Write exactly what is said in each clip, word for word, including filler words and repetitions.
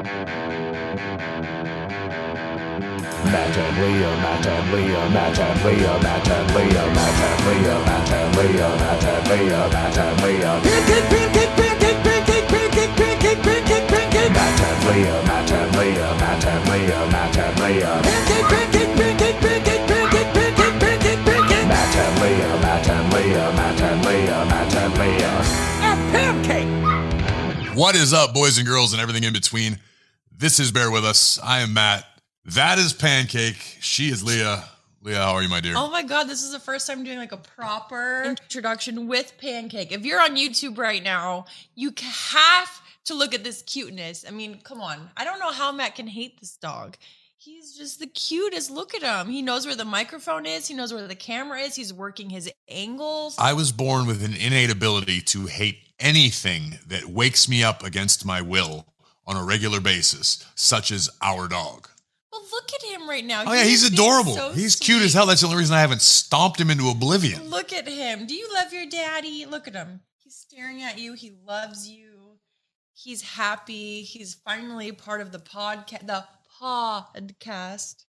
Matt and Leah, Matt and Leah, Matt and Leah, Matt and Leah, Matt and Leah, Matt and Leah, Matt and Leah, Matt and Leah. Pancake, pancake, pancake, pancake, pancake, pancake, pancake, pancake. Matt and Leah, Matt and Leah, Matt and Leah, Matt and Leah. Pancake, pancake, pancake, pancake, pancake, pancake, pancake, pancake. Matt and Leah, Matt and Leah, Matt and Leah, Matt and Leah. A pancake. What is up, boys and girls, and everything in between? This is Bear With Us. I am Matt. That is Pancake. She is Leah. Leah, how are you, my dear? Oh my God, this is the first time doing like a proper introduction with Pancake. If you're on YouTube right now, you have to look at this cuteness. I mean, come on. I don't know how Matt can hate this dog. He's just the cutest. Look at him. He knows where the microphone is. He knows where the camera is. He's working his angles. I was born with an innate ability to hate anything that wakes me up against my will on a regular basis, such as our dog. Well, look at him right now. Oh, yeah, he's adorable. So he's sweet. cute as hell. That's the only reason I haven't stomped him into oblivion. Look at him. Do you love your daddy? Look at him. He's staring at you. He loves you. He's happy. He's finally part of the podcast. The podcast.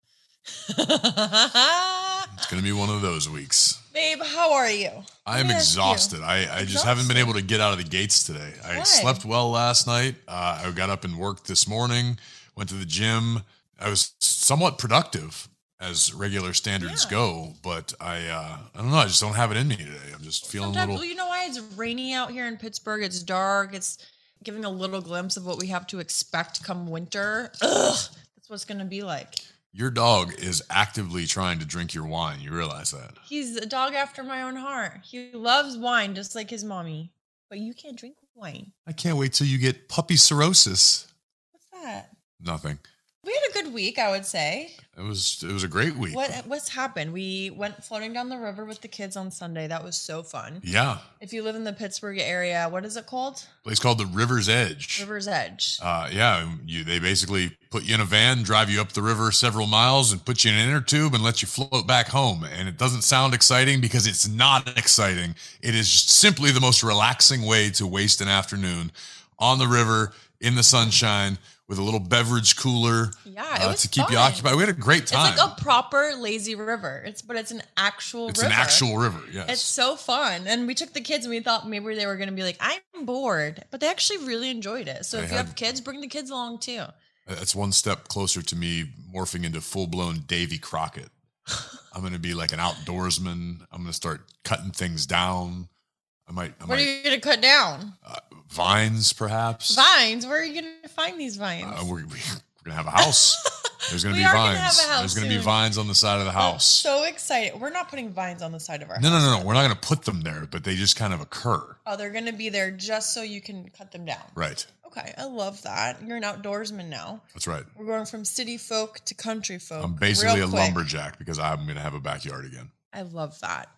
It's going to be one of those weeks. Babe, how are you? I am exhausted. I, I just Exhausted? haven't been able to get out of the gates today. I Why? slept well last night. Uh, I got up and worked this morning, went to the gym. I was somewhat productive as regular standards Yeah. go, but I uh, I don't know. I just don't have it in me today. I'm just feeling Sometimes, a well, little. you know why? It's rainy out here in Pittsburgh. It's dark. It's giving a little glimpse of what we have to expect come winter. Ugh, that's what it's going to be like. Your dog is actively trying to drink your wine. You realize that? He's a dog after my own heart. He loves wine just like his mommy, but you can't drink wine. I can't wait till you get puppy cirrhosis. What's that? Nothing. We had a good week, I would say. It was it was a great week. What what's happened? We went floating down the river with the kids on Sunday. That was so fun. Yeah. If you live in the Pittsburgh area, what is it called? Place called the River's Edge. River's Edge. Uh, yeah, you they basically put you in a van, drive you up the river several miles, and put you in an inner tube and let you float back home. And it doesn't sound exciting because it's not exciting. It is just simply the most relaxing way to waste an afternoon on the river in the sunshine with a little beverage cooler. Yeah, it uh, was to keep fun. you occupied. We had a great time. It's like a proper lazy river. It's but it's an actual It's river. an actual river. Yes. It's so fun. And we took the kids and we thought maybe they were going to be like, I'm bored. But they actually really enjoyed it. So They if you had- have kids, bring the kids along too. That's one step closer to me morphing into full-blown Davy Crockett. I'm going to be like an outdoorsman. I'm going to start cutting things down. I might, I What might are you going to cut down? uh, vines, perhaps. Vines. Where are you going to find these vines? Uh, we're we're going to have a house. There's going to We be are gonna vines. have a house There's going to be soon. vines on the side of the I'm house. so excited. We're not putting vines on the side of our No, house. no, no, no. We're not going to put them there, but they just kind of occur. Oh, they're going to be there just so you can cut them down. Right. Okay, I love that. You're an outdoorsman now. That's right. We're going from city folk to country folk. I'm basically real a quick. lumberjack because I'm going to have a backyard again. I love that.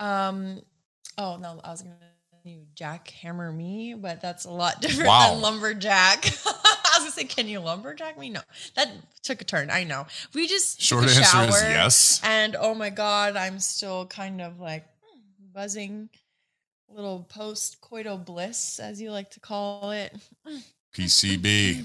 Um, oh no, I was gonna you jackhammer me, but that's a lot different Wow. than lumberjack. I was gonna say, can you lumberjack me? No, that took a turn. I know. We just Short took a answer is shower, yes. and oh my God, I'm still kind of like hmm, buzzing, little post coital bliss, as you like to call it. P C B.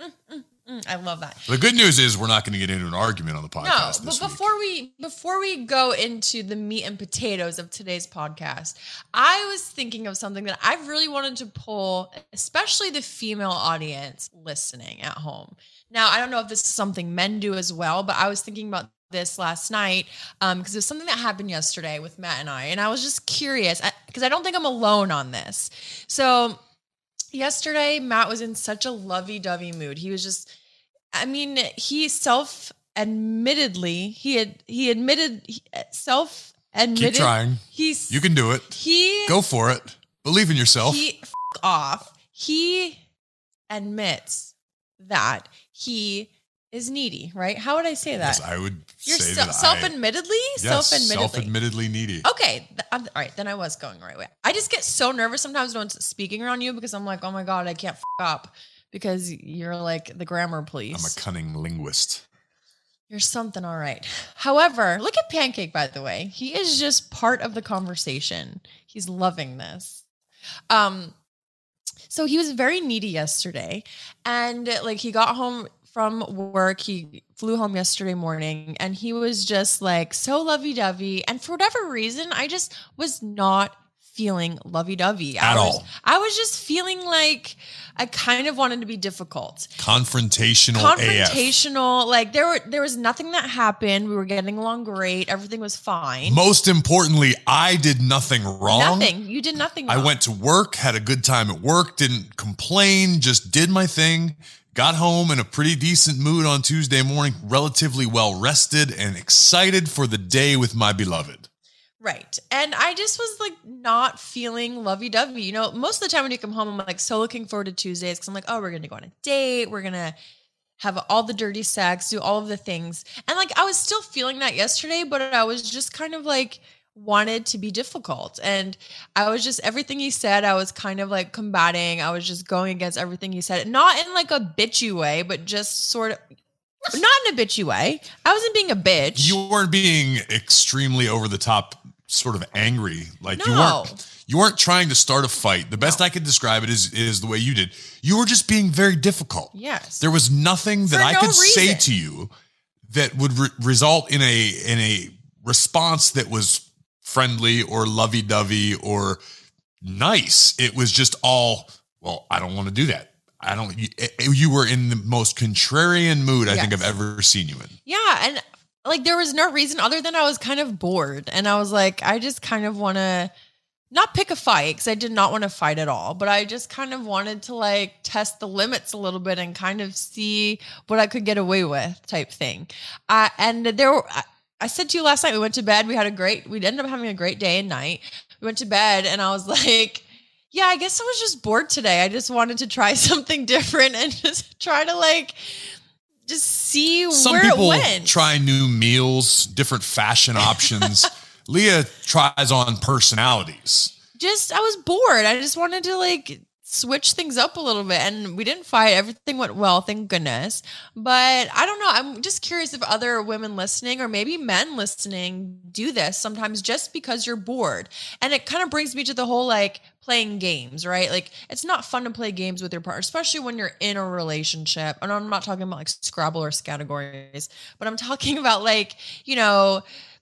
Mm, I love that. The good news is we're not going to get into an argument on the No, podcast but this week. before we before we go into the meat and potatoes of today's podcast, I was thinking of something that I've really wanted to pull, especially the female audience listening at home. Now, I don't know if this is something men do as well, but I was thinking about this last night um, because it was something that happened yesterday with Matt and I, and I was just curious because I don't think I'm alone on this. So yesterday, Matt was in such a lovey-dovey mood. He was just, I mean, he self-admittedly, he had, he admitted, he, self-admitted. Keep trying. He's, You can do it. he, Go for it. Believe in yourself. he, f- off. He admits that he is needy, right? How would I say that? Yes, I would You're say se- that I, self-admittedly? yes, self-admittedly. self-admittedly needy. Okay, th- I'm, all right, then I was going the right way. I just get so nervous sometimes when it's speaking around you because I'm like, oh my God, I can't f- up because you're like the grammar police. I'm a cunning linguist. You're something, all right. However, look at Pancake, by the way. He is just part of the conversation. He's loving this. Um, So he was very needy yesterday, and like he got home from work. He flew home yesterday morning, and he was just like so lovey-dovey. And for whatever reason, I just was not feeling lovey-dovey At I was, all. I was just feeling like I kind of wanted to be difficult. Confrontational A F. Confrontational. Like there were there was nothing that happened. We were getting along great. Everything was fine. Most importantly, I did nothing wrong. Nothing. You did nothing wrong. I went to work, had a good time at work, didn't complain, just did my thing. Got home in a pretty decent mood on Tuesday morning, relatively well rested and excited for the day with my beloved. Right. And I just was like not feeling lovey-dovey. You know, most of the time when you come home, I'm like so looking forward to Tuesdays because I'm like, oh, we're going to go on a date. We're going to have all the dirty sex, do all of the things. And like I was still feeling that yesterday, but I was just kind of like wanted to be difficult. And I was just, everything he said, I was kind of like combating. I was just going against everything he said. Not in like a bitchy way, but just sort of, not in a bitchy way. I wasn't being a bitch. You weren't being extremely over the top, sort of angry. Like you No. weren't you weren't trying to start a fight. The best I could describe it is is the way you did. You were just being very difficult. Yes. There was nothing that For I no could say reason. to you that would re- result in a in a response that was friendly or lovey-dovey or nice. It was just all, well, I don't want to do that. I don't you, you were in the most contrarian mood I think Yes. I've ever seen you in. Yeah. And like there was no reason other than I was kind of bored. And I was like, I just kind of want to not pick a fight because I did not want to fight at all. But I just kind of wanted to like test the limits a little bit and kind of see what I could get away with type thing. Uh, and there were, I, I said to you last night, we went to bed. We had a great, we ended up having a great day and night. We went to bed and I was like, yeah, I guess I was just bored today. I just wanted to try something different and just try to like, just see Some where people it went. try new meals, different fashion options. Leah tries on personalities. Just, I was bored. I just wanted to like switch things up a little bit, and we didn't fight. Everything went well, thank goodness. But I don't know. I'm just curious if other women listening or maybe men listening do this sometimes just because you're bored. And it kind of brings me to the whole like playing games, right? Like it's not fun to play games with your partner, especially when you're in a relationship. And I'm not talking about like Scrabble or categories, but I'm talking about like, you know,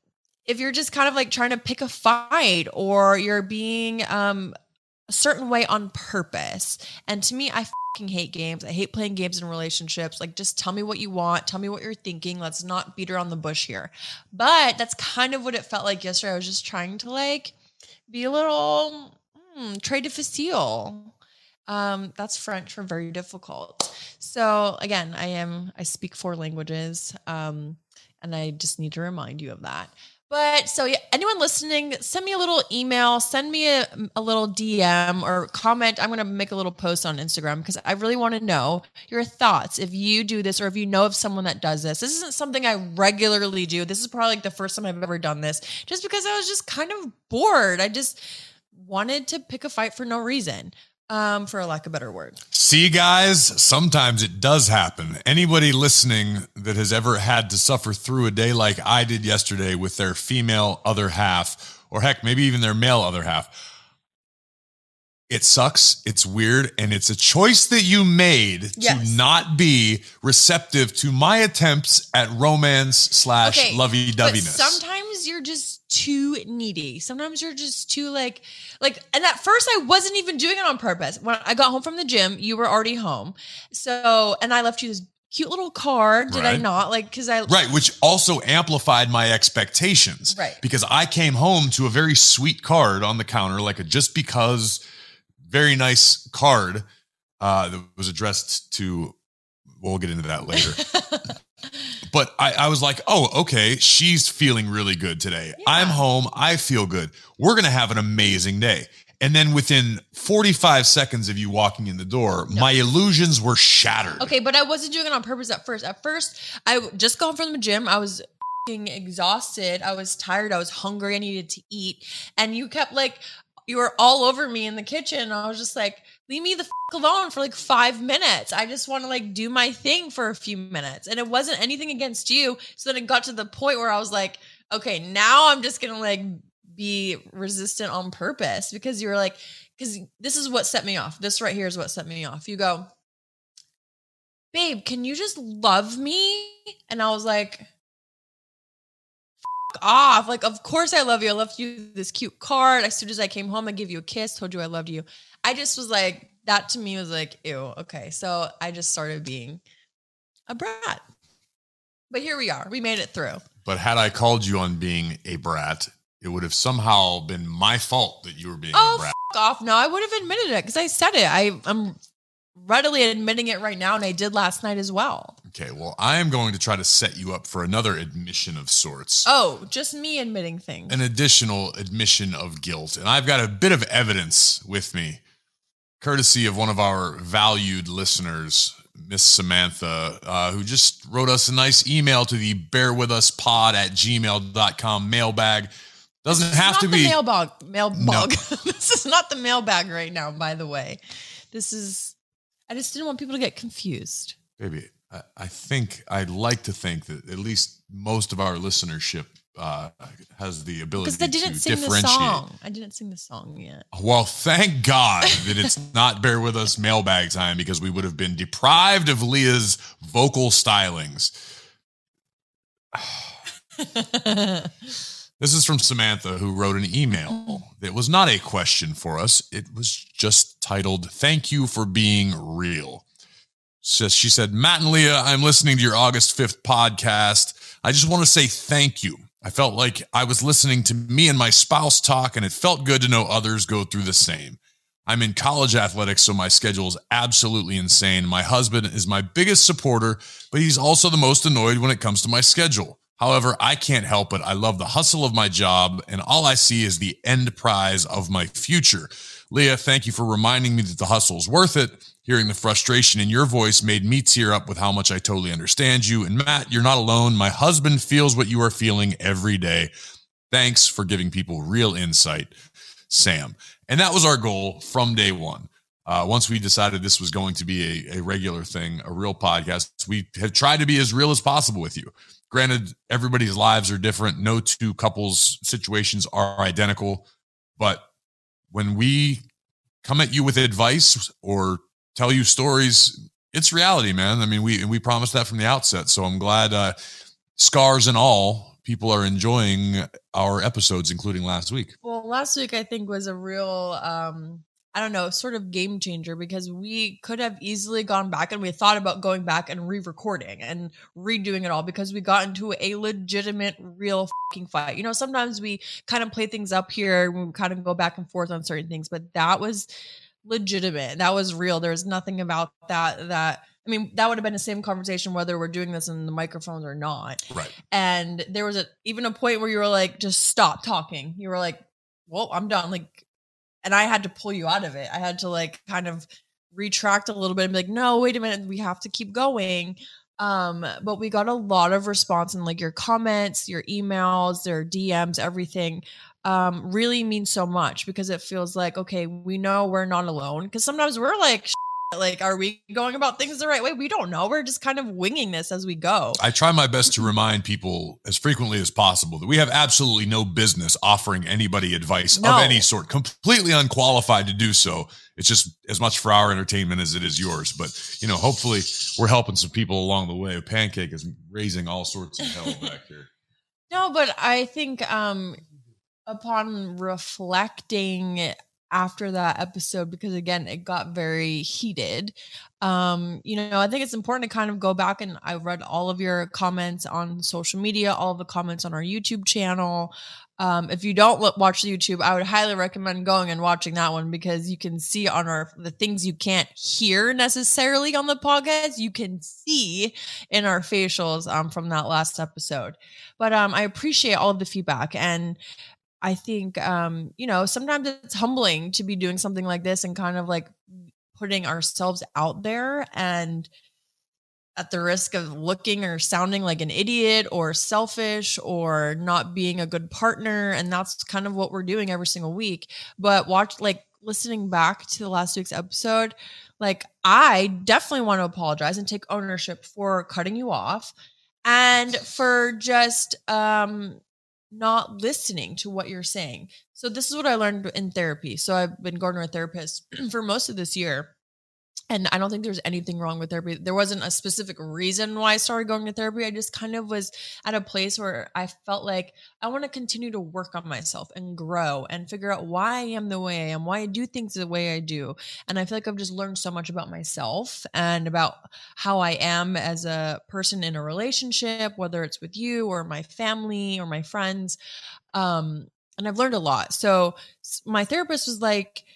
if you're just kind of like trying to pick a fight or you're being um, a certain way on purpose. And to me, I fucking hate games. I hate playing games in relationships. Like, just tell me what you want. Tell me what you're thinking. Let's not beat around the bush here. But that's kind of what it felt like yesterday. I was just trying to like be a little hmm, très difficile. Um, that's French for very difficult. So again, I am, I speak four languages. Um, and I just need to remind you of that. But so yeah, anyone listening, send me a little email, send me a, a little D M or comment. I'm going to make a little post on Instagram because I really want to know your thoughts. If you do this or if you know of someone that does this, this isn't something I regularly do. This is probably like the first time I've ever done this just because I was just kind of bored. I just wanted to pick a fight for no reason. Um, for a lack of a better word. See, guys, sometimes it does happen. Anybody listening that has ever had to suffer through a day like I did yesterday with their female other half, or heck, maybe even their male other half, it sucks, it's weird, and it's a choice that you made Yes. to not be receptive to my attempts at romance slash Okay, lovey-doveyness. But sometimes you're just too needy. Sometimes you're just too like, like, and at first I wasn't even doing it on purpose. When I got home from the gym, you were already home. So, and I left you this cute little card. Did I Right. not? Like, cause I, Right, which also amplified my expectations. Right. Because I came home to a very sweet card on the counter, like a just because very nice card uh, that was addressed to, we'll get into that later. But I, I was like, oh, okay, she's feeling really good today. Yeah. I'm home. I feel good. We're going to have an amazing day. And then within forty-five seconds of you walking in the door, No. my illusions were shattered. okay, but I wasn't doing it on purpose at first. At first, I just got home from the gym. I was f***ing exhausted. I was tired. I was hungry. I needed to eat. And you kept like, you were all over me in the kitchen. I was just like, leave me the f- alone for like five minutes. I just want to like do my thing for a few minutes. And it wasn't anything against you. So then it got to the point where I was like, okay, now I'm just going to like be resistant on purpose because you were like, because this is what set me off. This right here is what set me off. You go, babe, can you just love me? And I was like, F- off. Like, of course I love you. I left you this cute card. As soon as I came home, I gave you a kiss, told you I loved you. I just was like, that to me was like, ew, okay. So I just started being a brat. But here we are. We made it through. But had I called you on being a brat, it would have somehow been my fault that you were being oh, a brat. F- off. No, I would have admitted it because I said it. I, I'm readily admitting it right now, and I did last night as well. Okay, well, I am going to try to set you up for another admission of sorts. Oh, just me admitting things. An additional admission of guilt. And I've got a bit of evidence with me, courtesy of one of our valued listeners, Miss Samantha, uh, who just wrote us a nice email to the bearwithuspod at gmail dot com mailbag. Doesn't this have is to not be. the mailbag. Mailbag. No. This is not the mailbag right now, by the way. This is, I just didn't want people to get confused. Baby, I, I think, I'd like to think that at least most of our listenership uh, has the ability Because I didn't to sing the differentiate. song. I didn't sing the song yet. Well, thank God that it's not Bear With Us mailbag time, because we would have been deprived of Leah's vocal stylings. This is from Samantha, who wrote an email that was not a question for us. It was just titled, "Thank you for being real." So she said, "Matt and Leah, I'm listening to your August fifth podcast. I just want to say thank you. I felt like I was listening to me and my spouse talk, and it felt good to know others go through the same. I'm in college athletics, so my schedule is absolutely insane. My husband is my biggest supporter, but he's also the most annoyed when it comes to my schedule. However, I can't help it. I love the hustle of my job, and all I see is the end prize of my future. Leah, thank you for reminding me that the hustle is worth it. Hearing the frustration in your voice made me tear up with how much I totally understand you. And Matt, you're not alone. My husband feels what you are feeling every day. Thanks for giving people real insight, Sam." And that was our goal from day one. Uh, once we decided this was going to be a, a regular thing, a real podcast, we have tried to be as real as possible with you. Granted, everybody's lives are different. No two couples' situations are identical. But when we come at you with advice or tell you stories, it's reality, man. I mean, we we promised that from the outset. So I'm glad, uh, scars and all, people are enjoying our episodes, including last week. Well, last week I think was a real, um, I don't know, sort of game changer, because we could have easily gone back, and we thought about going back and re-recording and redoing it all, because we got into a legitimate, real fucking fight. You know, sometimes we kind of play things up here and we kind of go back and forth on certain things, but that was legitimate. That was real. There's nothing about that that I mean, that would have been the same conversation whether we're doing this in the microphones or not. Right. And there was a even a point where you were like, just stop talking. You were like, well, I'm done. Like, and I had to pull you out of it. I had to like kind of retract a little bit and be like, no, wait a minute, we have to keep going. Um, but we got a lot of response, and like your comments, your emails, their D Ms, everything um, really means so much, because it feels like, okay, we know we're not alone. Because sometimes we're like, like, are we going about things the right way? We don't know. We're just kind of winging this as we go. I try my best to remind people as frequently as possible that we have absolutely no business offering anybody advice No. of any sort, completely unqualified to do so. It's just as much for our entertainment as it is yours. But, you know, hopefully we're helping some people along the way. Pancake is raising all sorts of hell back here. No, but I think um, upon reflecting after that episode, because again, it got very heated. Um, you know, I think it's important to kind of go back, and I read all of your comments on social media, all of the comments on our YouTube channel. Um, if you don't look, watch the YouTube, I would highly recommend going and watching that one, because you can see on our, the things you can't hear necessarily on the podcast, you can see in our facials um, from that last episode. But um, I appreciate all of the feedback, and I think, um, you know, sometimes it's humbling to be doing something like this and kind of like putting ourselves out there, and at the risk of looking or sounding like an idiot or selfish or not being a good partner. And that's kind of what we're doing every single week. But watch, like listening back to the last week's episode, like I definitely want to apologize and take ownership for cutting you off, and for just, um, not listening to what you're saying. So this is what I learned in therapy. So I've been going to a therapist for most of this year. And I don't think there's anything wrong with therapy. There wasn't a specific reason why I started going to therapy. I just kind of was at a place where I felt like I want to continue to work on myself and grow and figure out why I am the way I am, why I do things the way I do. And I feel like I've just learned so much about myself and about how I am as a person in a relationship, whether it's with you or my family or my friends. Um, and I've learned a lot. So my therapist was like,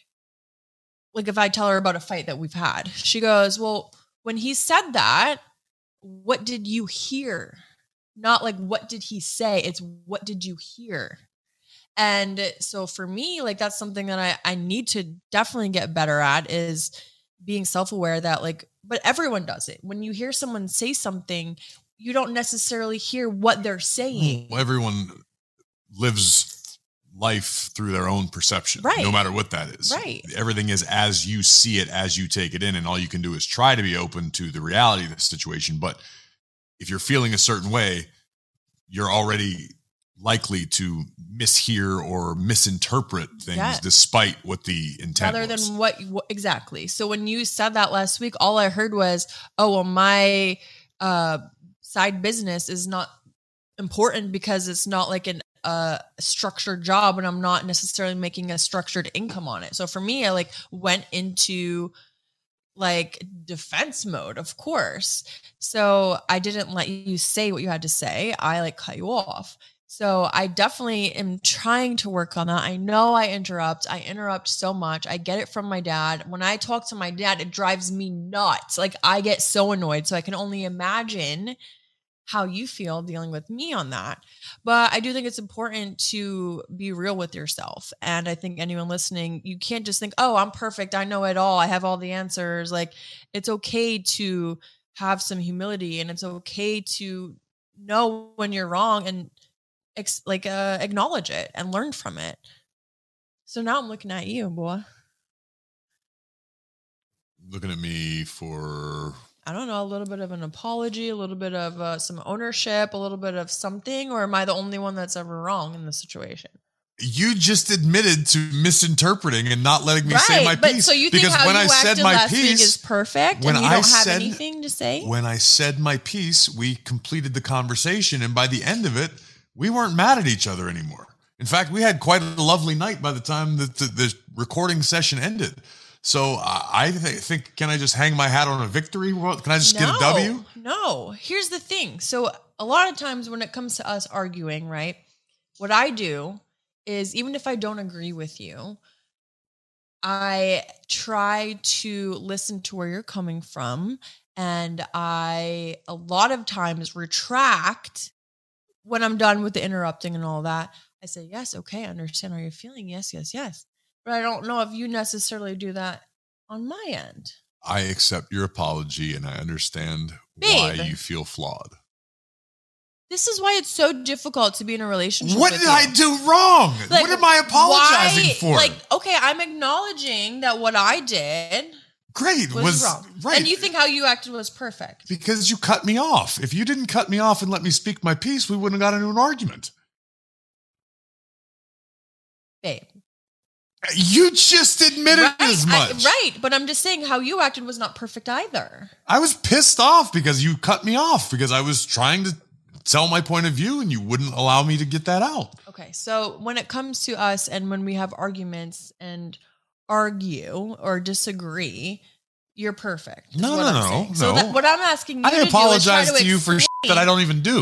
like if I tell her about a fight that we've had, she goes, well, when he said that, what did you hear? Not like, what did he say? It's what did you hear? And so for me, like, that's something that I, I need to definitely get better at, is being self-aware that, like, but everyone does it. When you hear someone say something, you don't necessarily hear what they're saying. Well, everyone lives life through their own perception, right? No matter what that is. Right. Everything is as you see it, as you take it in. And all you can do is try to be open to the reality of the situation. But if you're feeling a certain way, you're already likely to mishear or misinterpret things, yeah, despite what the intent Rather was. than what, what exactly. So when you said that last week, all I heard was, oh, well, my uh, side business is not important because it's not like an a structured job and I'm not necessarily making a structured income on it. So for me, I like went into like defense mode, of course. So I didn't let you say what you had to say. I like cut you off. So I definitely am trying to work on that. I know I interrupt. I interrupt so much. I get it from my dad. When I talk to my dad, it drives me nuts. Like I get so annoyed. So I can only imagine how you feel dealing with me on that. But I do think it's important to be real with yourself. And I think anyone listening, you can't just think, oh, I'm perfect. I know it all. I have all the answers. Like, it's okay to have some humility, and it's okay to know when you're wrong and ex- like uh, acknowledge it and learn from it. So now I'm looking at you, boy. Looking at me for... I don't know, a little bit of an apology, a little bit of uh, some ownership, a little bit of something, or am I the only one that's ever wrong in this situation? You just admitted to misinterpreting and not letting me right, say my but piece. So you think because how when you I acted said my last piece, week is perfect when and you I don't have said, anything to say? When I said my piece, we completed the conversation, and by the end of it, we weren't mad at each other anymore. In fact, we had quite a lovely night by the time that the, the recording session ended. So uh, I th- think, can I just hang my hat on a victory? Can I just no, get a W? No. Here's the thing. So a lot of times when it comes to us arguing, right, what I do is, even if I don't agree with you, I try to listen to where you're coming from. And I, a lot of times, retract when I'm done with the interrupting and all that. I say, yes, okay, I understand how you're feeling. Yes, yes, yes. But I don't know if you necessarily do that on my end. I accept your apology, and I understand Babe, why you feel flawed. This is why it's so difficult to be in a relationship. What with did you. I do wrong? Like, what am I apologizing why, for? Like, okay, I'm acknowledging that what I did Great was, was wrong. Right. And you think how you acted was perfect. Because you cut me off. If you didn't cut me off and let me speak my piece, we wouldn't have got into an argument. Babe. You just admitted right, as much. I, right, but I'm just saying how you acted was not perfect either. I was pissed off because you cut me off because I was trying to tell my point of view and you wouldn't allow me to get that out. Okay, so when it comes to us and when we have arguments and argue or disagree, you're perfect. No, no, no, no. So that, what I'm asking you I to apologize do is try to, to you for shit that I don't even do.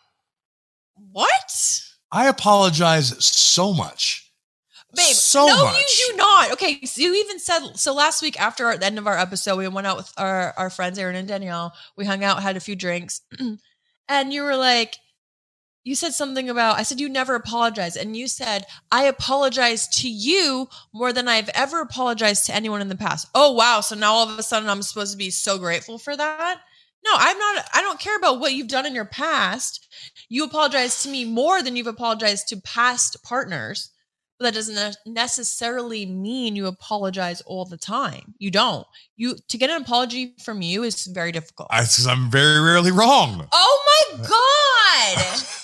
What? I apologize so much. Babe, so no, much. you do not. Okay, so you even said, so last week after our, the end of our episode, we went out with our, our friends, Aaron and Danielle. We hung out, had a few drinks. And you were like, you said something about, I said, you never apologize. And you said, I apologize to you more than I've ever apologized to anyone in the past. Oh, wow. So now all of a sudden I'm supposed to be so grateful for that? No, I'm not. I don't care about what you've done in your past. You apologize to me more than you've apologized to past partners. But that doesn't necessarily mean you apologize all the time. You don't. You to get an apology from you is very difficult. I, I'm very rarely wrong. Oh my God.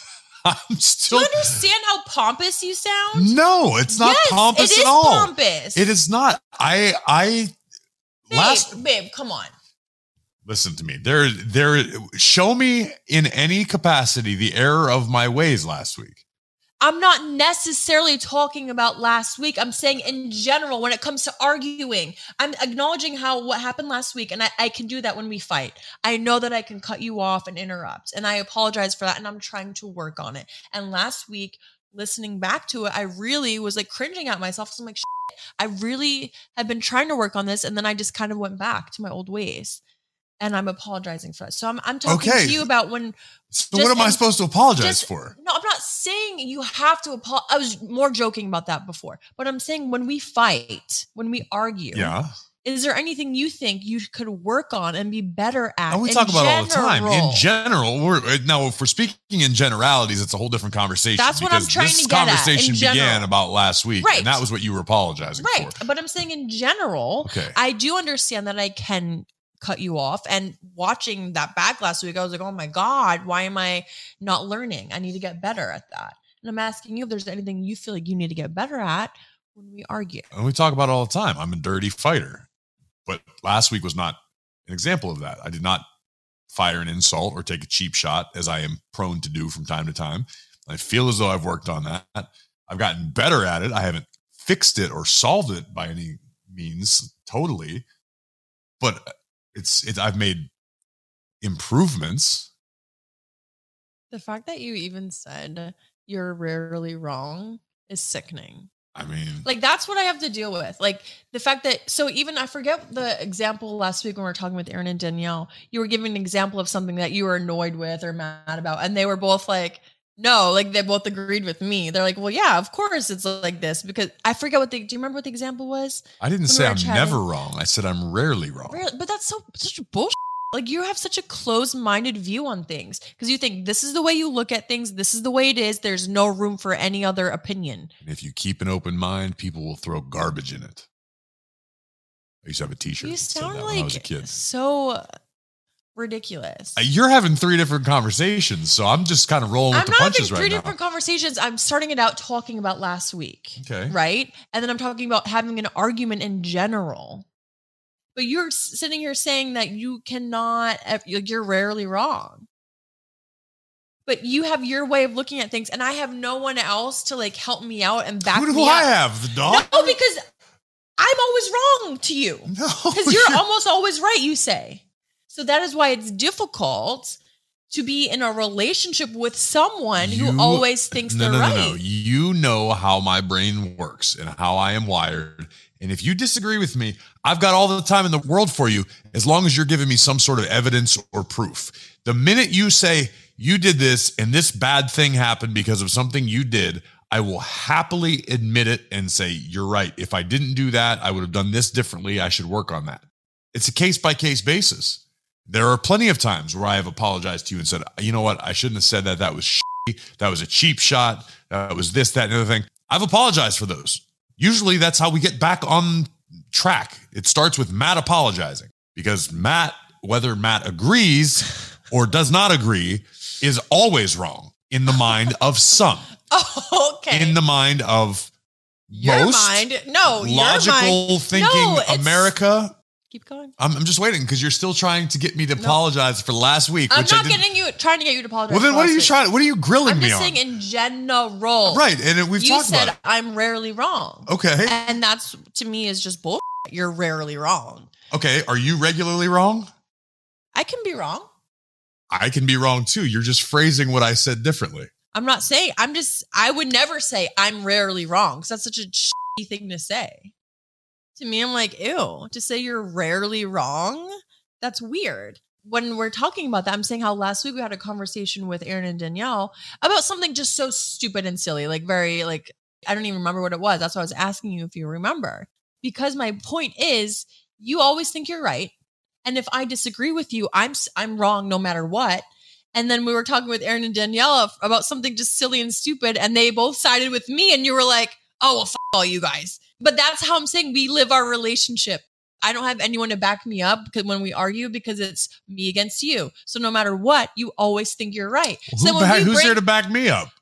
I'm still. Do you understand how pompous you sound? No, it's not yes, pompous it is at all. Pompous. It is not. I I babe, last babe, come on. listen to me. There there show me in any capacity the error of my ways last week. I'm not necessarily talking about last week. I'm saying in general, when it comes to arguing, I'm acknowledging how what happened last week. And I, I can do that when we fight. I know that I can cut you off and interrupt. And I apologize for that. And I'm trying to work on it. And last week, listening back to it, I really was like cringing at myself. So I'm like, shit, I really have been trying to work on this. And then I just kind of went back to my old ways. And I'm apologizing for that. So I'm, I'm talking Okay. to you about when. So what am I supposed to apologize just, for? No, I'm not saying you have to apologize. I was more joking about that before. But I'm saying when we fight, when we argue, Yeah. is there anything you think you could work on and be better at? And we in talk about it all the time. general? In general, we're now if we're speaking in generalities, it's a whole different conversation. That's what I'm because trying this to get at, in conversation began general. about last week, Right. and that was what you were apologizing Right. for. But I'm saying in general, Okay. I do understand that I can cut you off. And watching that back last week, I was like, oh my God, why am I not learning? I need to get better at that. And I'm asking you if there's anything you feel like you need to get better at when we argue. And we talk about it all the time. I'm a dirty fighter. But last week was not an example of that. I did not fire an insult or take a cheap shot, as I am prone to do from time to time. I feel as though I've worked on that. I've gotten better at it. I haven't fixed it or solved it by any means totally. But it's it, I've made improvements. The fact that you even said you're rarely wrong is sickening. I mean, Like, that's what I have to deal with. Like, the fact that, so even, I forget the example last week when we were talking with Aaron and Danielle, you were giving an example of something that you were annoyed with or mad about. And they were both like, no, like they both agreed with me. They're like, well, yeah, of course it's like this, because I forget what the, do you remember what the example was? I didn't When say we were I'm chatting. never wrong. I said I'm rarely wrong. Really? But that's so, such bullshit. Like, you have such a closed-minded view on things because you think this is the way you look at things. This is the way it is. There's no room for any other opinion. And if you keep an open mind, people will throw garbage in it. I used to have a T-shirt. You that said sound that when I was a like kid. so ridiculous. Uh, You're having three different conversations, so I'm just kind of rolling with I'm the not having punches three right now. different conversations. I'm starting it out talking about last week. Okay. Right? And then I'm talking about having an argument in general. But you're sitting here saying that you cannot, you're rarely wrong. But you have your way of looking at things, and I have no one else to like help me out and back Who do me I up. have? The dog? No, because I'm always wrong to you. No. Because you're almost always right, you say. So that is why it's difficult to be in a relationship with someone You- who always thinks no, they're no, right. no, no. You know how my brain works and how I am wired. And if you disagree with me, I've got all the time in the world for you, as long as you're giving me some sort of evidence or proof. The minute you say you did this and this bad thing happened because of something you did, I will happily admit it and say, you're right. If I didn't do that, I would have done this differently. I should work on that. It's a case by case basis. There are plenty of times where I have apologized to you and said, you know what? I shouldn't have said that. That was shitty. That was a cheap shot. That was this, that, and the other thing. I've apologized for those. Usually that's how we get back on track. It starts with Matt apologizing because Matt, whether Matt agrees or does not agree, is always wrong in the mind of some. Oh, okay. In the mind of your most mind. No, your logical mind. thinking No, it's- America. Keep going. I'm, I'm just waiting because you're still trying to get me to apologize for last week. I'm which I not didn't- getting you, trying to get you to apologize. Well, then for what are last you week. trying? What are you grilling I'm me just on? saying in general. Right, and we've You talked said about it. I'm rarely wrong. Okay, And that's, to me, is just bullshit. You're rarely wrong. okay. Are you regularly wrong? I can be wrong. I can be wrong too. You're just phrasing what I said differently. I'm not saying, I'm just, I would never say I'm rarely wrong because that's such a shitty thing to say. To me, I'm like, ew, to say you're rarely wrong, that's weird. When we're talking about that, I'm saying how last week we had a conversation with Aaron and Danielle about something just so stupid and silly, like very, like, I don't even remember what it was. That's why I was asking you if you remember. Because my point is, you always think you're right. And if I disagree with you, I'm I'm wrong no matter what. And then we were talking with Aaron and Danielle about something just silly and stupid, and they both sided with me, and you were like, oh, well, f- all you guys. But that's how I'm saying we live our relationship. I don't have anyone to back me up because when we argue, because it's me against you. So no matter what, you always think you're right. Who so then when back- we who's bring- there to back me up?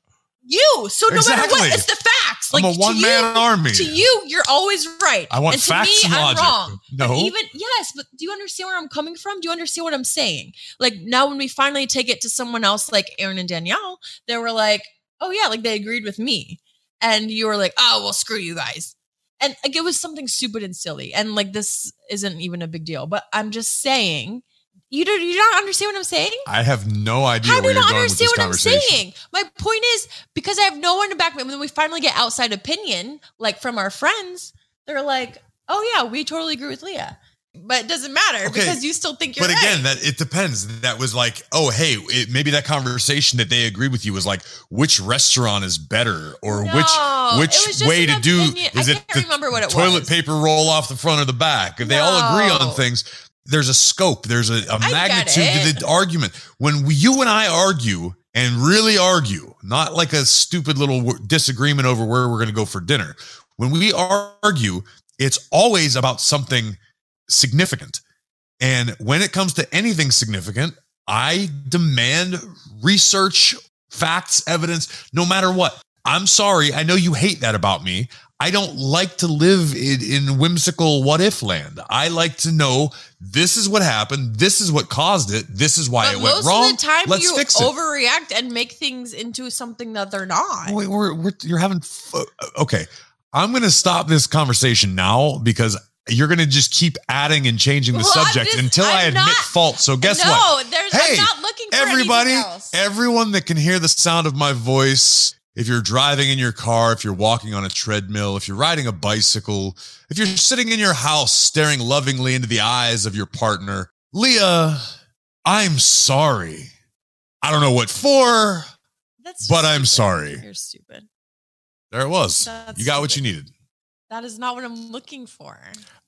You. So no Exactly. matter what, it's the facts. I'm Like a one man army. To you, you're always right. I want and to facts me, and I'm logic. wrong. No. But even yes, but do you understand where I'm coming from? Do you understand what I'm saying? Like now, when we finally take it to someone else, like Aaron and Danielle, they were like, "Oh yeah," like they agreed with me, and you were like, "Oh well, screw you guys." And like, it was something stupid and silly, and like this isn't even a big deal. But I'm just saying. You don't, you don't understand what I'm saying? I have no idea How do where you you're not going with understand this what I'm conversation. saying? My point is, because I have no one to back me. When we finally get outside opinion, like from our friends, they're like, oh yeah, we totally agree with Leah. But it doesn't matter Okay. because you still think you're But right. again, that it depends. That was like, oh, hey, it, maybe that conversation that they agreed with you was like, which restaurant is better, or No, which it was which just way an to do opinion. is I it can't remember what it toilet was. paper roll off the front or the back? If they all agree No. on things, there's a scope, there's a, a I get magnitude to it. the argument. When we, you and I argue and really argue, not like a stupid little w- disagreement over where we're going to go for dinner. When we argue, it's always about something significant. And when it comes to anything significant, I demand research, facts, evidence, no matter what. I'm sorry. I know you hate that about me. I don't like to live in, in whimsical what if land. I like to know this is what happened. This is what caused it. This is why But it went most wrong. of the time, Let's you fix it. overreact and make things into something that they're not. Wait, we're, we're, you're having, f- okay. I'm going to stop this conversation now because you're going to just keep adding and changing the Well, I'm subject just- until I I'm admit not- fault. So guess no, what? there's. Hey, I'm not looking for everybody, anything else. everyone that can hear the sound of my voice, if you're driving in your car, if you're walking on a treadmill, if you're riding a bicycle, if you're sitting in your house staring lovingly into the eyes of your partner, Leah, I'm sorry. I don't know what for, That's but just I'm stupid. sorry. You're stupid. There it was. That's You got what you stupid. needed. That is not what I'm looking for.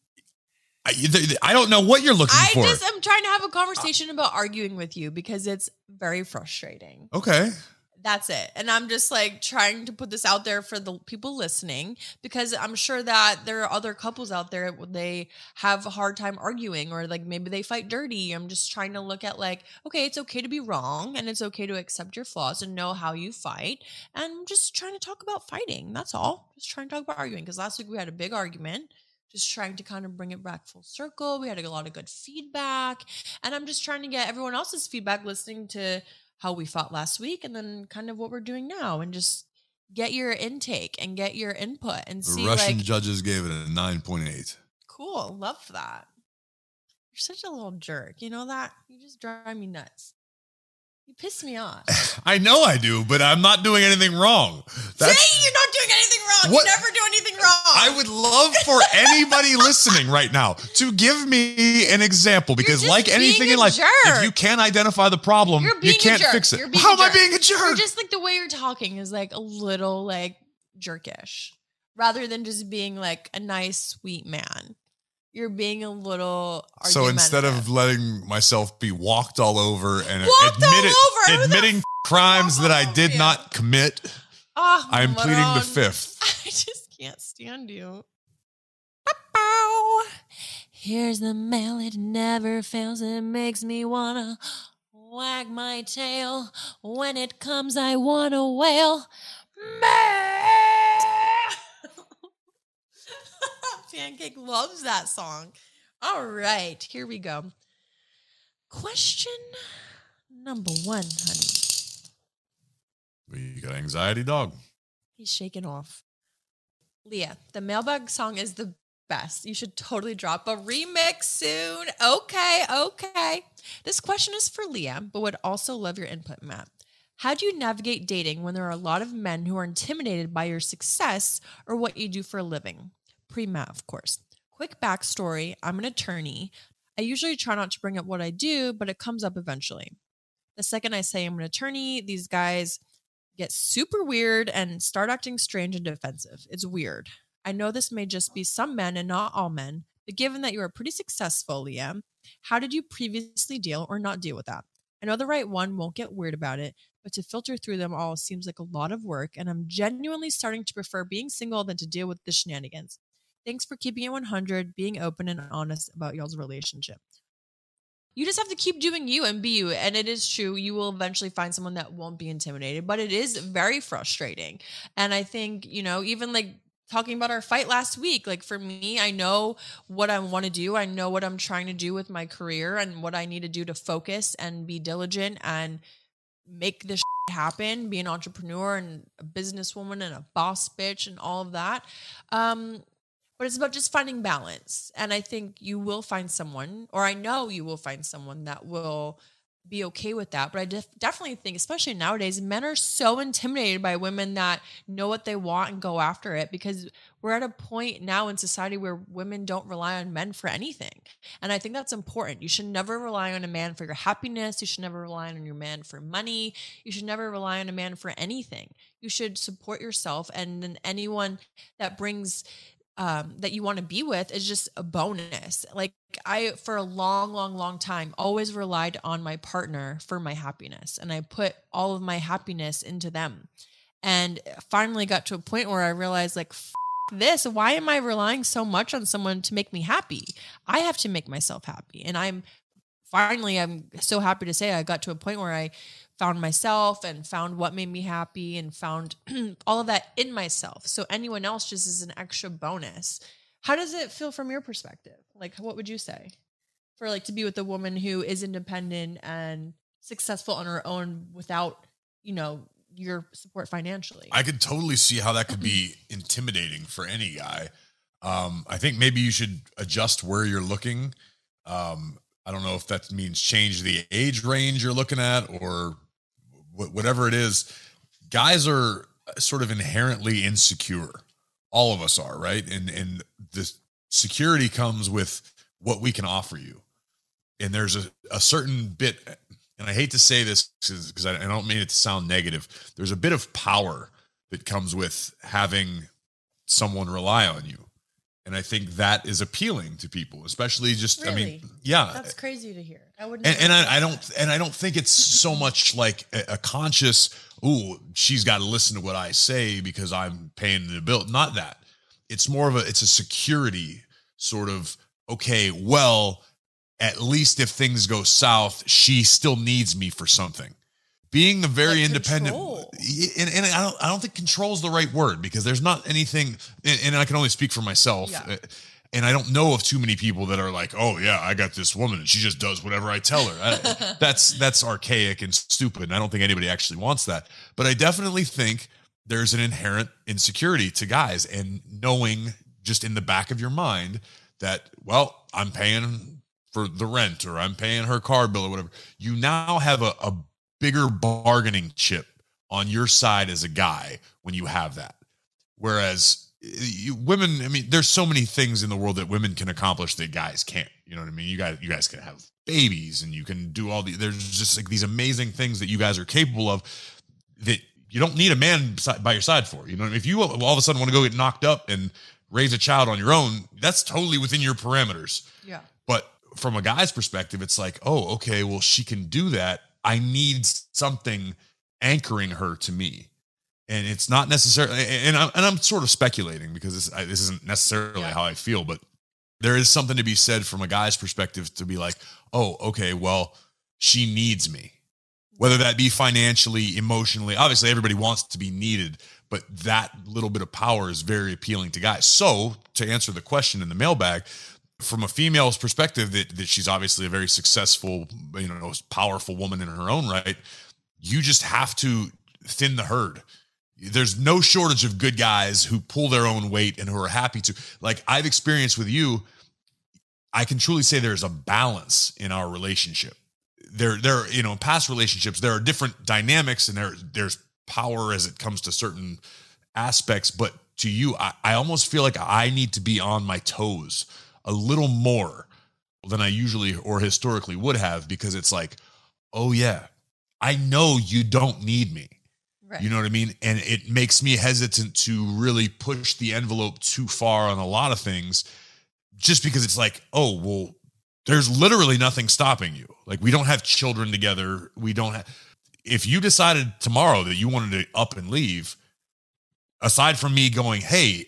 I, I don't know what you're looking I for. just am trying to have a conversation about arguing with you because it's very frustrating. Okay. That's it. And I'm just like trying to put this out there for the people listening because I'm sure that there are other couples out there where they have a hard time arguing or like maybe they fight dirty. I'm just trying to look at like, okay, it's okay to be wrong and it's okay to accept your flaws and know how you fight. And I'm just trying to talk about fighting. That's all. Just trying to talk about arguing because last week we had a big argument. Just trying to kind of bring it back full circle. We had a lot of good feedback. And I'm just trying to get everyone else's feedback listening to how we fought last week and then kind of what we're doing now and just get your intake and get your input and The see Russian like, judges gave it a nine point eight. cool. Love that. You're such a little jerk. You know that? You just drive me nuts. You piss me off. I know I do, but I'm not doing anything wrong. That's, Say you're not doing anything wrong. What? You never do anything wrong. I would love for anybody listening right now to give me an example because just like anything being in a life, jerk. if you can't identify the problem, You're being you can't a jerk. fix it. You're being How a am I jerk. being a jerk? You're just like the way you're talking is like a little like jerkish rather than just being like a nice, sweet man. You're being a little So instead of argumentative. letting myself be walked all over and Walked all admit it, over? Who the admitting crimes that I over did you? not commit, Oh, I'm pleading the Maron. fifth. I just can't stand you. Bow. Here's the mail, it never fails. It makes me wanna wag my tail. When it comes, I wanna wail. Pancake loves that song. All right, here we go. Question number one, honey. You got anxiety, dog. He's shaking off. Leah, the mailbag song is the best. You should totally drop a remix soon. Okay, okay. This question is for Leah, but would also love your input, Matt. How do you navigate dating when there are a lot of men who are intimidated by your success or what you do for a living? Pre-Matt, of course. Quick backstory. I'm an attorney. I usually try not to bring up what I do, but it comes up eventually. The second I say I'm an attorney, these guys get super weird and start acting strange and defensive. It's weird. I know this may just be some men and not all men, but given that you are pretty successful, Leah, how did you previously deal or not deal with that? I know the right one won't get weird about it, but to filter through them all seems like a lot of work, and I'm genuinely starting to prefer being single than to deal with the shenanigans. Thanks for keeping it one hundred, being open and honest about y'all's relationship. you just have to keep doing you and be you. And it is true. You will eventually find someone that won't be intimidated, but it is very frustrating. And I think, you know, even like talking about our fight last week, like for me, I know what I want to do. I know what I'm trying to do with my career and what I need to do to focus and be diligent and make this happen, be an entrepreneur and a businesswoman and a boss bitch and all of that. Um, But it's about just finding balance. And I think you will find someone, or I know you will find someone that will be okay with that. But I def- definitely think, especially nowadays, men are so intimidated by women that know what they want and go after it, because we're at a point now in society where women don't rely on men for anything. And I think that's important. You should never rely on a man for your happiness. You should never rely on your man for money. You should never rely on a man for anything. You should support yourself. And then anyone that brings Um, that you want to be with is just a bonus. Like I, for a long, long, long time, always relied on my partner for my happiness. And I put all of my happiness into them. And finally got to a point where I realized like, F- this, why am I relying so much on someone to make me happy? I have to make myself happy. And I'm finally, I'm so happy to say I got to a point where I found myself and found what made me happy and found all of that in myself. So anyone else just is an extra bonus. How does it feel from your perspective? Like, what would you say for like to be with a woman who is independent and successful on her own without, you know, your support financially? I could totally see how that could be intimidating for any guy. Um, I think maybe you should adjust where you're looking. Um, I don't know if that means change the age range you're looking at or wh- whatever it is. Guys are sort of inherently insecure. All of us are, right? And and the security comes with what we can offer you. And there's a, a certain bit, and I hate to say this because I, I don't mean it to sound negative. There's a bit of power that comes with having someone rely on you. And I think that is appealing to people, especially just, Really? I mean, yeah. That's crazy to hear. I wouldn't. And, and I, I don't, and I don't think it's so much like a, a conscious, ooh, she's got to listen to what I say because I'm paying the bill. Not that. It's more of a, it's a security sort of, okay, well, at least if things go south, she still needs me for something. Being a very Like independent, control. and, and I don't, I don't think control is the right word because there's not anything, and, and I can only speak for myself. Yeah. uh, And I don't know of too many people that are like, oh yeah, I got this woman and she just does whatever I tell her. I, that's, that's archaic and stupid. And I don't think anybody actually wants that, but I definitely think there's an inherent insecurity to guys and knowing just in the back of your mind that, well, I'm paying for the rent or I'm paying her car bill or whatever. You now have a, a bigger bargaining chip on your side as a guy when you have that. Whereas you, women, I mean, there's so many things in the world that women can accomplish that guys can't. You know what I mean? You guys, you guys can have babies and you can do all the, there's just like these amazing things that you guys are capable of that you don't need a man by your side for. You know what I mean? If you all of a sudden want to go get knocked up and raise a child on your own, that's totally within your parameters. Yeah. But from a guy's perspective, it's like, oh, okay, well, she can do that. I need something anchoring her to me. And it's not necessarily, and I'm, and I'm sort of speculating because this, I, this isn't necessarily Yeah. how I feel, but there is something to be said from a guy's perspective to be like, oh, okay, well, she needs me. Whether that be financially, emotionally, obviously everybody wants to be needed, but that little bit of power is very appealing to guys. So to answer the question in the mailbag, from a female's perspective, that, that she's obviously a very successful, you know, powerful woman in her own right, you just have to thin the herd. There's no shortage of good guys who pull their own weight and who are happy to. Like I've experienced with you, I can truly say there's a balance in our relationship. There, there, you know, in past relationships, there are different dynamics and there, there's power as it comes to certain aspects. But to you, I, I almost feel like I need to be on my toes a little more than I usually or historically would have, because it's like, oh yeah, I know you don't need me. Right. You know what I mean? And it makes me hesitant to really push the envelope too far on a lot of things just because it's like, oh, well, there's literally nothing stopping you. Like we don't have children together. We don't have, if you decided tomorrow that you wanted to up and leave, aside from me going, hey,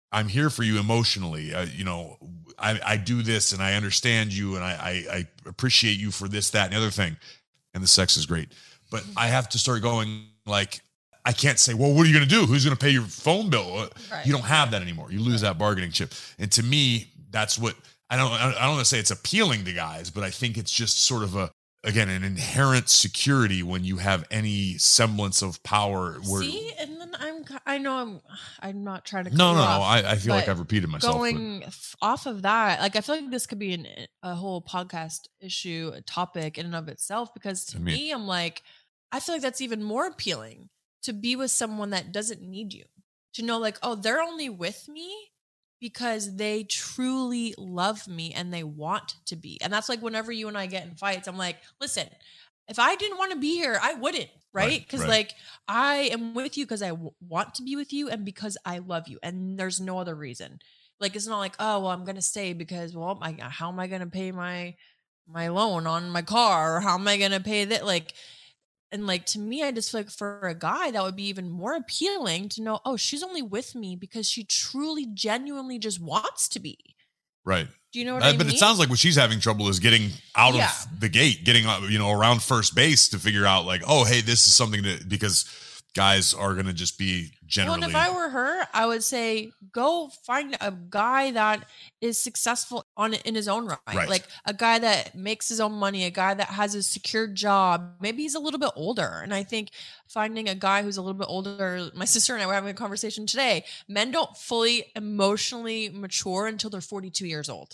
I'm here for you emotionally. Uh, you know, I, I do this and I understand you and I, I, I appreciate you for this, that, and the other thing. And the sex is great. But I have to start going like, I can't say, well, what are you going to do? Who's going to pay your phone bill? Right. You don't have that anymore. You lose right. that bargaining chip. And to me, that's what I don't, I don't want to say it's appealing to guys, but I think it's just sort of a, again, an inherent security when you have any semblance of power. Where, See, and then I'm, I know I'm, I'm not trying to. No, no, no. I, I feel like I've repeated myself. Going but. off of that, like I feel like this could be an, a whole podcast issue, a topic in and of itself. Because to I mean, me, I'm like, I feel like that's even more appealing to be with someone that doesn't need you. To know, like, oh, they're only with me because they truly love me and they want to be. And that's like whenever you and I get in fights, I'm like, listen, if I didn't want to be here, I wouldn't, right? Because right, right. like I am with you because I w- want to be with you and because I love you. And there's no other reason. Like, it's not like, oh, well, I'm going to stay because, well, my, how am I going to pay my, my loan on my car? Or how am I going to pay that? Like, and like, to me, I just feel like for a guy, that would be even more appealing to know, oh, she's only with me because she truly, genuinely just wants to be. Right. Do you know what uh, I mean? But it sounds like what she's having trouble is getting out yeah. of the gate, getting, you know, around first base to figure out like, oh, hey, this is something that, because guys are going to just be generally. Well, and if I were her, I would say, go find a guy that is successful on in his own right. right. Like a guy that makes his own money, a guy that has a secure job. Maybe he's a little bit older. And I think finding a guy who's a little bit older, my sister and I were having a conversation today. Men don't fully emotionally mature until they're forty-two years old.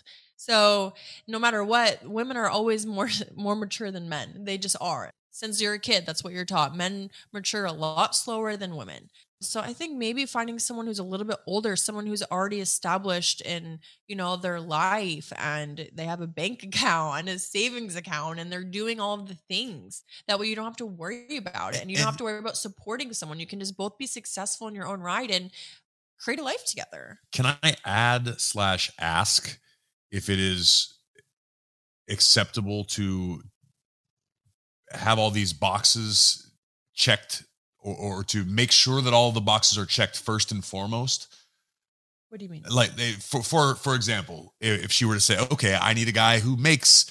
So no matter what, women are always more, more mature than men. They just are. Since you're a kid, that's what you're taught. Men mature a lot slower than women. So I think maybe finding someone who's a little bit older, someone who's already established in, you know, their life, and they have a bank account and a savings account and they're doing all of the things. That way you don't have to worry about it. And you don't have to worry about supporting someone. You can just both be successful in your own right and create a life together. Can I add slash ask if it is acceptable to have all these boxes checked, or, or to make sure that all the boxes are checked first and foremost? What do you mean? Like they, for, for, for example, if she were to say, okay, I need a guy who makes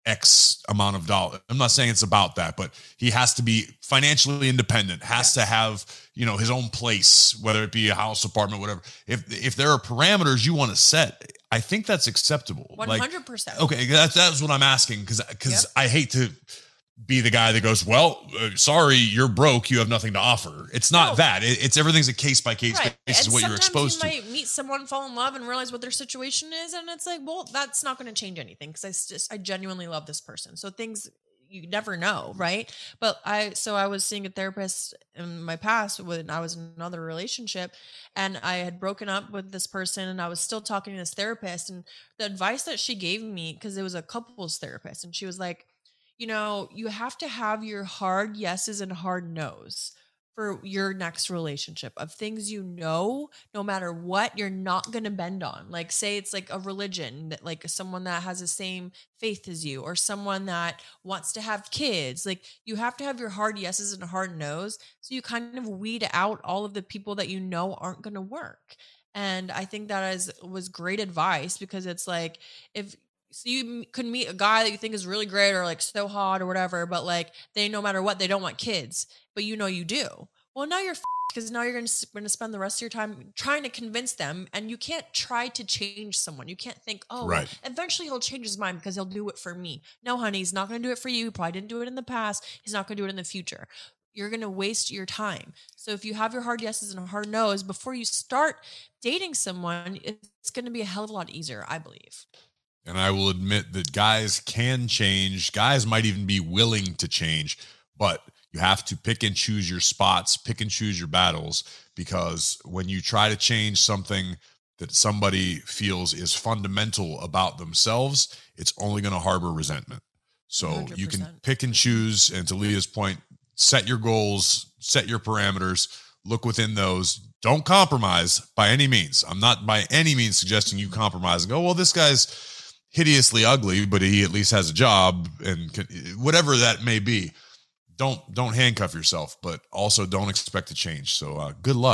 X amount of dollars. I'm not saying it's about that, but he has to be financially independent, has yes. to have, you know, his own place, whether it be a house, apartment, whatever. If, if there are parameters you want to set, I think that's acceptable. one hundred percent. Like, okay. That's, that's what I'm asking. Cause, cause yep. I hate to be the guy that goes, well, uh, sorry, you're broke. You have nothing to offer. It's not no. that. It, it's everything's a case by case basis. What you're exposed you to. Might meet someone, fall in love, and realize what their situation is, and it's like, well, that's not going to change anything because I just I genuinely love this person. So things you never know, right? But I so I was seeing a therapist in my past when I was in another relationship, and I had broken up with this person, and I was still talking to this therapist, and the advice that she gave me, because it was a couples therapist, and she was like, you know, you have to have your hard yeses and hard nos for your next relationship of things, you know, no matter what, you're not going to bend on. Like, say it's like a religion, that like someone that has the same faith as you, or someone that wants to have kids. Like, you have to have your hard yeses and hard nos. So you kind of weed out all of the people that you know aren't going to work. And I think that is was great advice, because it's like, if so you could meet a guy that you think is really great or like so hot or whatever, but like they, no matter what, they don't want kids, but you know you do. Well, now you're because now you're going to going to spend the rest of your time trying to convince them, and you can't try to change someone. You can't think, oh, right. well, eventually he'll change his mind because he'll do it for me. No, honey, he's not going to do it for you. He probably didn't do it in the past. He's not going to do it in the future. You're going to waste your time. So if you have your hard yeses and hard nos before you start dating someone, it's going to be a hell of a lot easier, I believe. And I will admit that guys can change. Guys might even be willing to change, but you have to pick and choose your spots, pick and choose your battles, because when you try to change something that somebody feels is fundamental about themselves, it's only going to harbor resentment. So one hundred percent. You can pick and choose. And to Leah's point, set your goals, set your parameters, look within those. Don't compromise by any means. I'm not by any means suggesting you compromise and go, well, this guy's hideously ugly, but he at least has a job, and can, whatever that may be. Don't don't handcuff yourself, but also don't expect to change. So uh, good luck.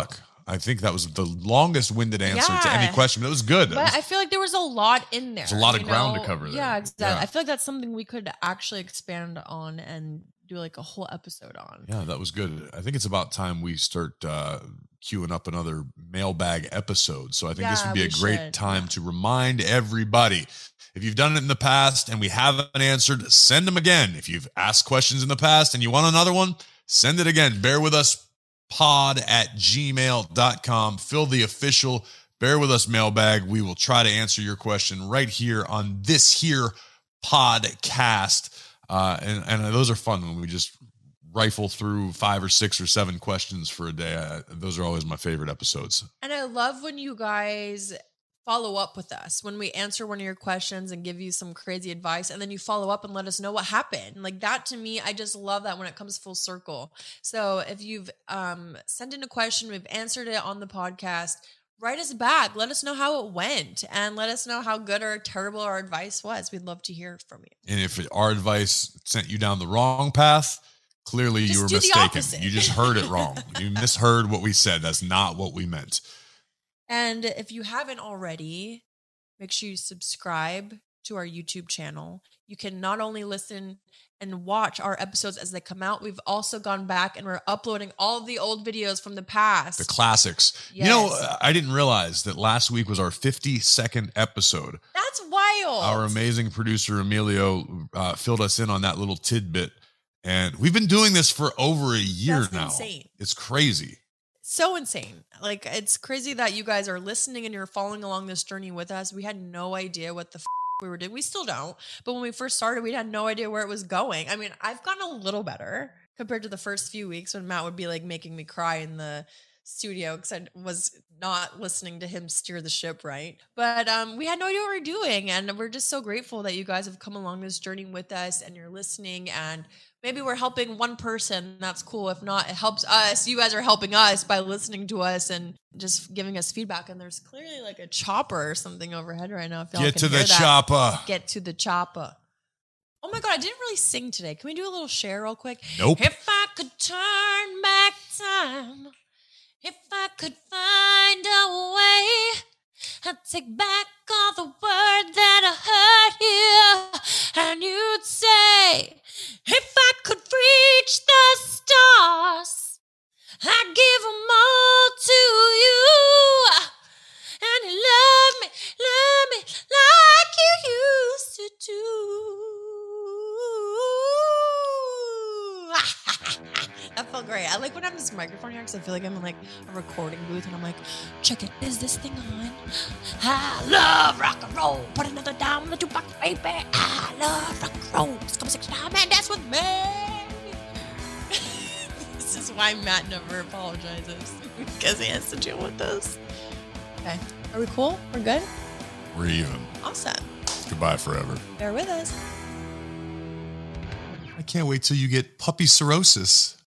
I think that was the longest winded answer to Yeah. any question, but it was good. It But was- I feel like there was a lot in there. There's a lot of you ground to know? cover there. Yeah, exactly. Yeah. I feel like that's something we could actually expand on and do like a whole episode on. yeah, that was good. I think it's about time we start uh, queuing up another mailbag episode. So I think this Yeah, would be a we great should. time Yeah. to remind everybody. If you've done it in the past and we haven't answered, send them again. If you've asked questions in the past and you want another one, send it again. Bear with us pod at gmail dot com. Fill the official Bear With Us mailbag. We will try to answer your question right here on this here podcast. Uh, and, and those are fun when we just rifle through five or six or seven questions for a day. Uh, those are always my favorite episodes. And I love when you guys follow up with us when we answer one of your questions and give you some crazy advice, and then you follow up and let us know what happened. Like that to me, I just love that when it comes full circle. So if you've um sent in a question, we've answered it on the podcast, write us back. Let us know how it went and let us know how good or terrible our advice was. We'd love to hear from you. And if our advice sent you down the wrong path, clearly Just you were do the mistaken. opposite. You just heard it wrong. You misheard what we said. That's not what we meant. And if you haven't already, make sure you subscribe to our YouTube channel. You can not only listen and watch our episodes as they come out, we've also gone back and we're uploading all of the old videos from the past. The classics. You know, Yes. I didn't realize that last week was our fifty-second episode. That's wild. Our amazing producer, Emilio, uh, filled us in on that little tidbit. And we've been doing this for over a year That's now. insane. It's crazy. So insane. Like, it's crazy that you guys are listening and you're following along this journey with us. We had no idea what the f- we were doing. We still don't. But when we first started, we had no idea where it was going. I mean, I've gotten a little better compared to the first few weeks when Matt would be like making me cry in the studio because I was not listening to him steer the ship right. But um, we had no idea what we were doing. And we're just so grateful that you guys have come along this journey with us and you're listening, and maybe we're helping one person. That's cool. If not, it helps us. You guys are helping us by listening to us and just giving us feedback. And there's clearly like a chopper or something overhead right now. If y'all Get can to the hear that. chopper. Get to the chopper. Oh my God, I didn't really sing today. Can we do a little share real quick? Nope. If I could turn back time, if I could find a way, I'd take back all the words that I heard here, and you'd say, if I could reach the stars, I'd give them all to you, and you love me, love me like you used to do. That felt great. I like when I have this microphone here because I feel like I'm in like a recording booth and I'm like, check it. Is this thing on? I love rock and roll. Put another dime in the jukebox, baby. I love rock and roll. It's come sixty-nine, man. That's with me. This is why Matt never apologizes because he has to deal with this. Okay. Are we cool? We're good? We're even. Awesome. Goodbye forever. Bear with us. I can't wait till you get puppy cirrhosis.